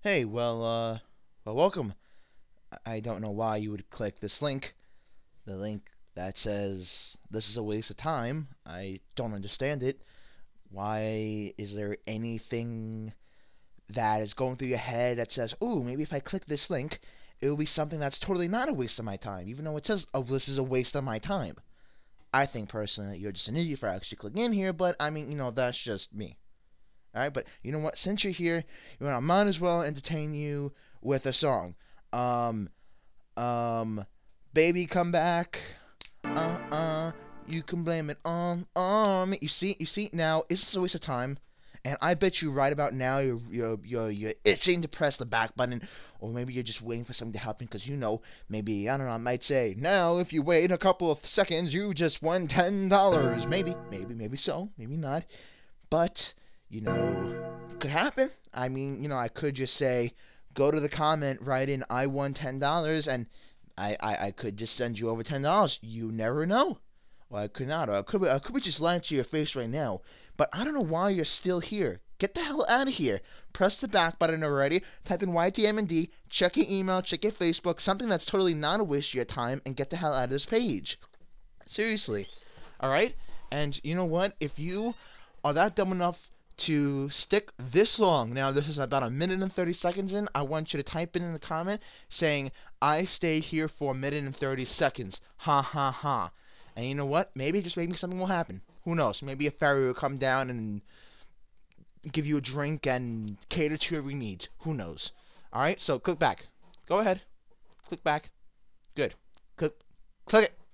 Hey, welcome. I don't know why you would click this link. The link that says this is a waste of time. I don't understand it. Why is there anything that is going through your head that says, "Ooh, maybe if I click this link, it will be something that's totally not a waste of my time," even though it says, "Oh, this is a waste of my time." I think personally that you're just an idiot for actually clicking in here, but I mean, that's just me. All right, but you know what? Since you're here, I might as well entertain you with a song. Um, um, Baby, come back. Uh, uh, you can blame it on me. You see. Now, is this a waste of time? And I bet you right about now you're itching to press the back button, or maybe you're just waiting for something to happen because maybe I don't know. I might say now if you wait a couple of seconds, you just won $10. Maybe so, maybe not. But, it could happen. I mean, I could just say, go to the comment, write in, I won $10, and I could just send you over $10. You never know. Well, I could not. Or I could be just lying to your face right now. But I don't know why you're still here. Get the hell out of here. Press the back button already. Type in YTMND. Check your email. Check your Facebook. Something that's totally not a waste of your time. And get the hell out of this page. Seriously. Alright? And you know what? If you are that dumb enough to stick this long, now this is about a minute and 30 seconds in, I want you to type in the comment saying, I stay here for a minute and 30 seconds. Ha ha ha. And you know what? Maybe something will happen. Who knows? Maybe a fairy will come down and give you a drink and cater to every need. Who knows? Alright, so click back. Go ahead. Click back. Good. Click it.